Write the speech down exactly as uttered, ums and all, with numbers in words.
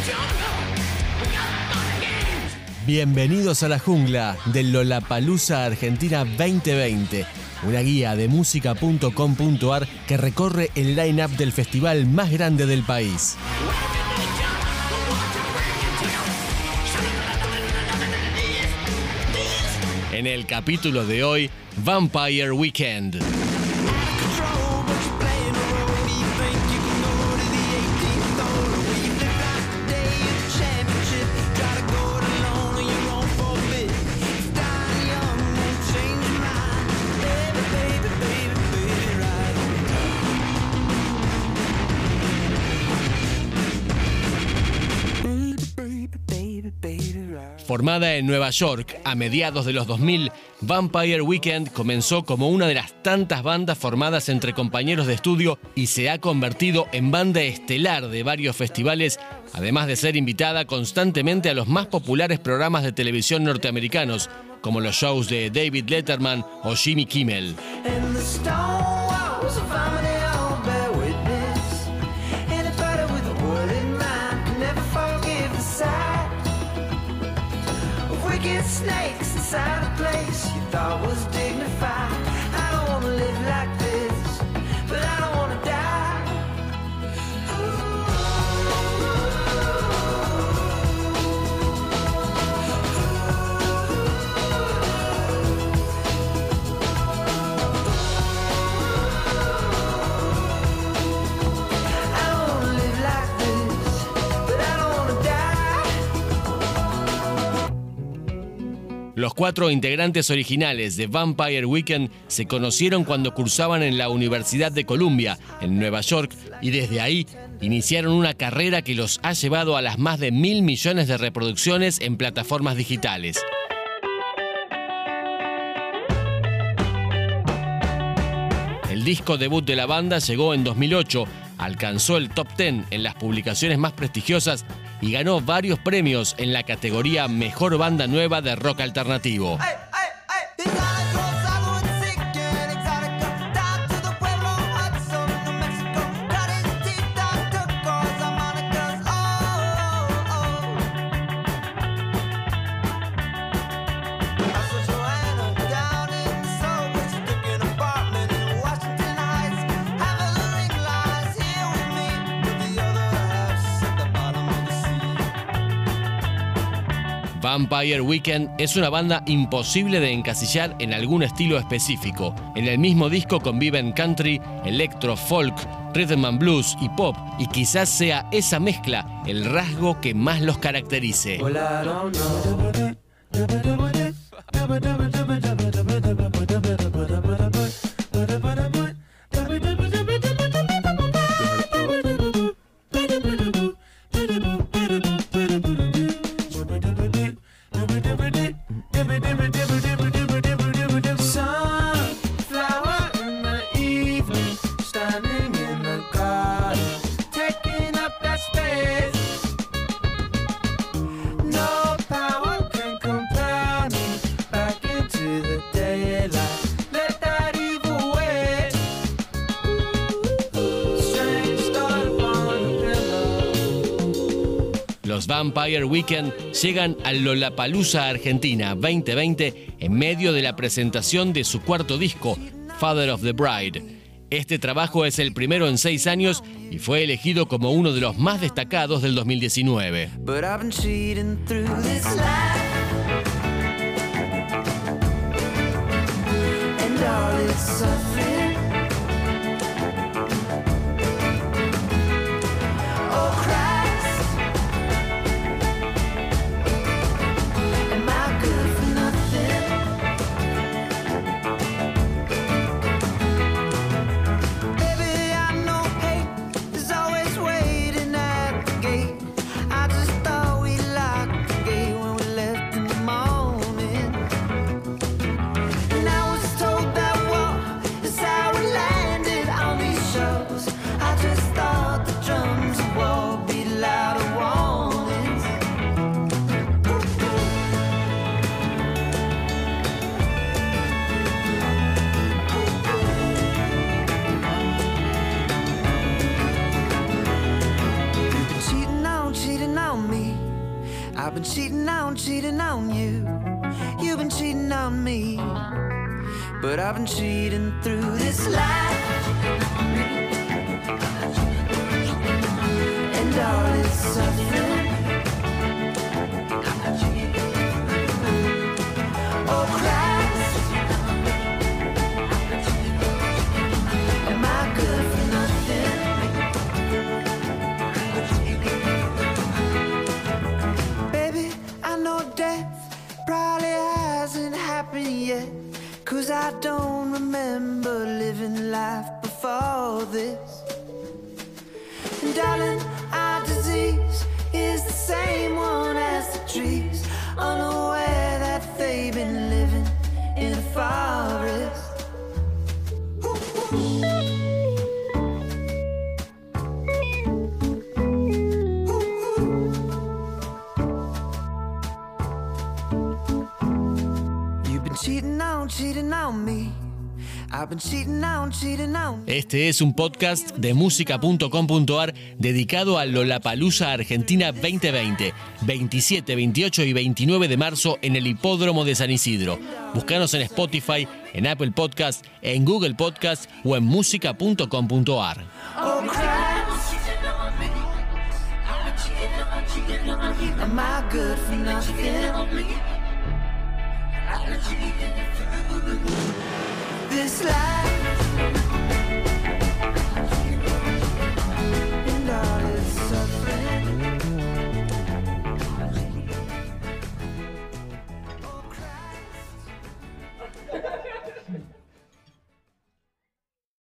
Bienvenidos a la jungla del Lollapalooza Argentina veinte veinte, una guía de música punto com punto ar que recorre el line-up del festival más grande del país. En el capítulo de hoy, Vampire Weekend. Formada en Nueva York a mediados de los dos mil, Vampire Weekend comenzó como una de las tantas bandas formadas entre compañeros de estudio y se ha convertido en banda estelar de varios festivales, además de ser invitada constantemente a los más populares programas de televisión norteamericanos, como los shows de David Letterman o Jimmy Kimmel. Snakes inside a place you thought was dignified. I don't wanna live like this, but I don't wanna die. I don't wanna live like this, but I don't wanna die. Los cuatro integrantes originales de Vampire Weekend se conocieron cuando cursaban en la Universidad de Columbia, en Nueva York, y desde ahí iniciaron una carrera que los ha llevado a las más de mil millones de reproducciones en plataformas digitales. El disco debut de la banda llegó en dos mil ocho, alcanzó el top diez en las publicaciones más prestigiosas y ganó varios premios en la categoría Mejor Banda Nueva de Rock Alternativo. Hey, hey, hey. Vampire Weekend es una banda imposible de encasillar en algún estilo específico. En el mismo disco conviven country, electro, folk, rhythm and blues y pop, y quizás sea esa mezcla el rasgo que más los caracterice. Los Vampire Weekend llegan al Lollapalooza Argentina veinte veinte en medio de la presentación de su cuarto disco, Father of the Bride. Este trabajo es el primero en seis años y fue elegido como uno de los más destacados del dos mil diecinueve. I've been cheating on, cheating on you. You've been cheating on me. But I've been cheating through this life. And all its suffering. Oh Christ, am I good for nothing? Baby, I know death probably hasn't happened yet, 'cause I don't remember living life before this. And darling, our disease is the same one as the trees, unaware that they've been living in a forest. You've been cheating on, cheating on me. I've been cheating on, cheating on. Este es un podcast de música punto com punto ar dedicado a Lollapalooza Argentina veinte veinte, veintisiete, veintiocho y veintinueve de marzo en el Hipódromo de San Isidro. Búscanos en Spotify, en Apple Podcast, en Google Podcast o en música punto com punto ar. Oh Christ, am I good for nothing? This life